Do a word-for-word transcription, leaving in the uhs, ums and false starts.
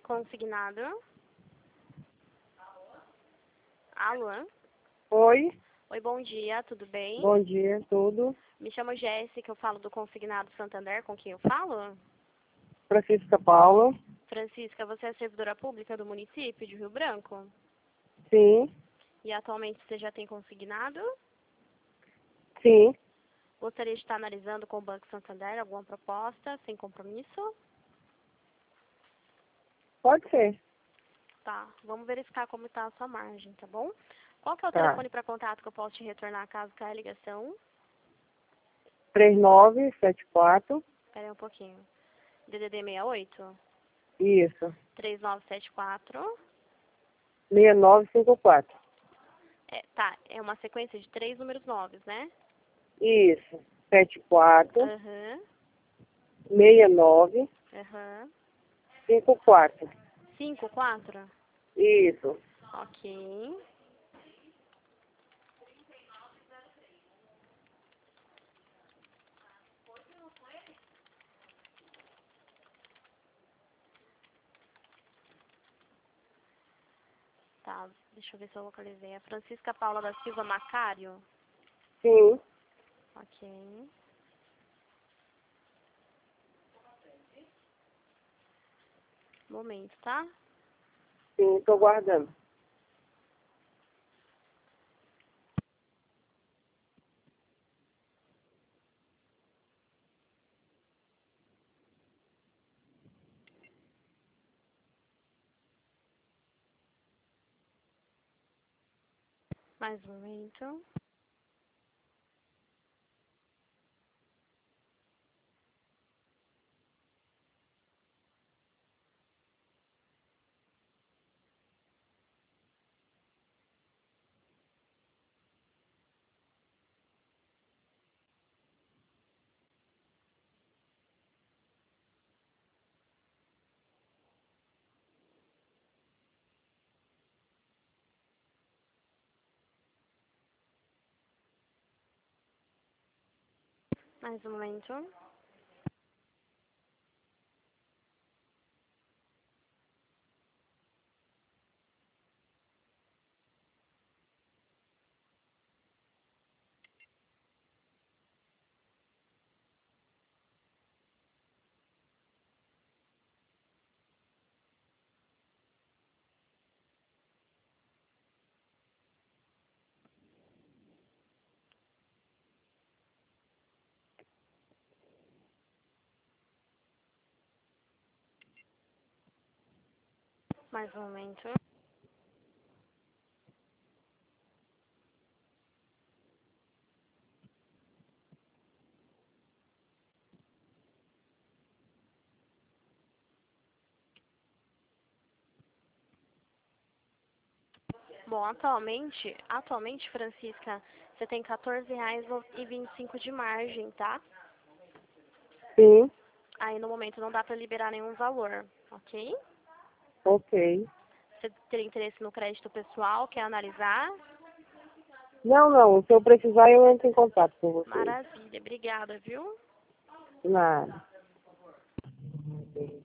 Consignado. Alô? Oi, Oi, bom dia, tudo bem? bom dia, tudo. Me chamo Jéssica, eu falo do Consignado Santander, com quem eu falo? Francisca Paula, Francisca, você é servidora pública do município de Rio Branco? sim, E atualmente você já tem consignado? sim, Gostaria de estar analisando com o Banco Santander alguma proposta, sem compromisso? pode ser, Tá, vamos verificar como está a sua margem, tá bom? Qual que é o tá. telefone para contato que eu posso te retornar caso caia a ligação? três nove sete quatro, Espera aí um pouquinho. D D D sessenta e oito? isso, três nove sete quatro? seis nove cinco quatro, É, tá, é uma sequência de três números novos, né? isso, sete quatro, Aham, seis nove aham. cinco quatro, cinco, quatro? isso, Ok. Tá, deixa eu ver se eu localizei. A Francisca Paula da Silva Macário? sim, Ok. Momento, tá? sim, tô guardando. Mais um momento. Mais um momento. Mais um momento. Bom, atualmente, atualmente, Francisca, você tem quatorze reais e vinte e cinco de margem, tá? Sim, Aí no momento não dá pra liberar nenhum valor, ok? ok. Você teria interesse no crédito pessoal, quer analisar? Não, não, se eu precisar eu entro em contato com vocês. Maravilha, obrigada, viu? Nada.